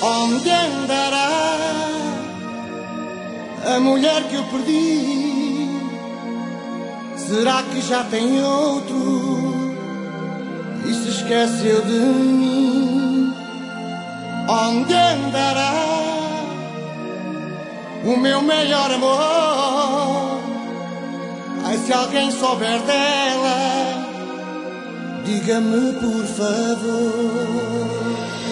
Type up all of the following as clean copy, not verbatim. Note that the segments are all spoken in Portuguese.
Onde andará a mulher que eu perdi? Será que já tem outro e se esqueceu de mim? Onde andará o meu melhor amor? Ai, se alguém souber dela, diga-me por favor.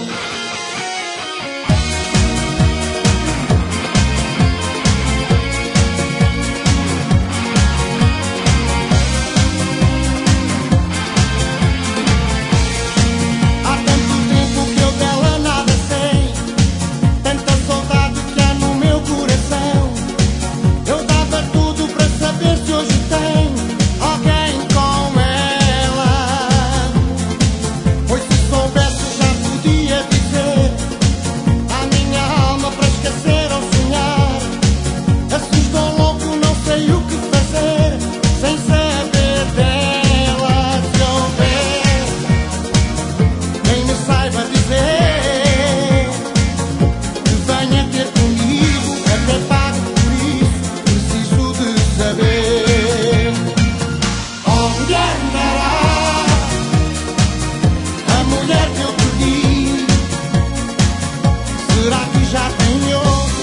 Será que já tem outro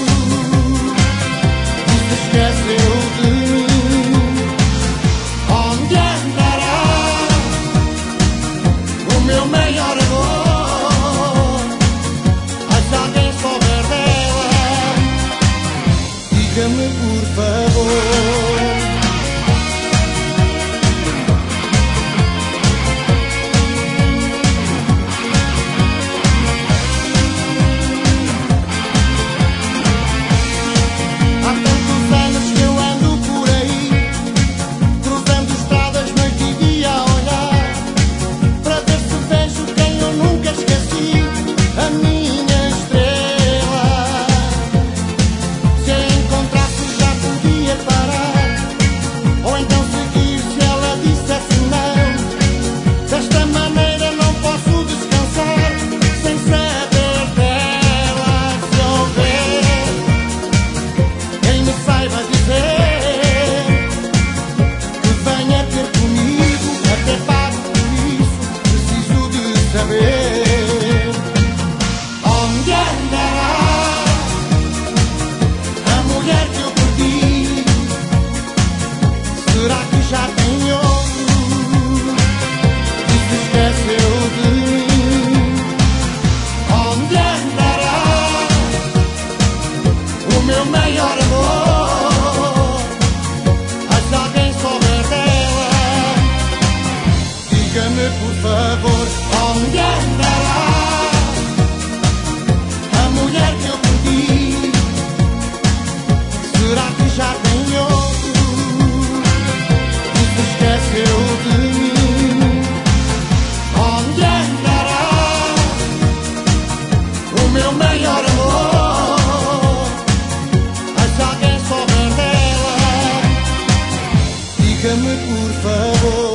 e se esqueceu de mim? Onde andará o meu melhor amor? Ai, se alguém souber dela, diga-me por favor. Onde andará a mulher que eu perdi? Será que já tem outro e se esqueceu de mim? Onde andará o meu melhor amor? Ai, se alguém souber dela, diga-me por favor. Onde andará a mulher que eu perdi? Será que já tem outro e se esqueceu de mim? Onde andará o meu melhor amor? Ai, se alguém souber dela, diga-me por favor.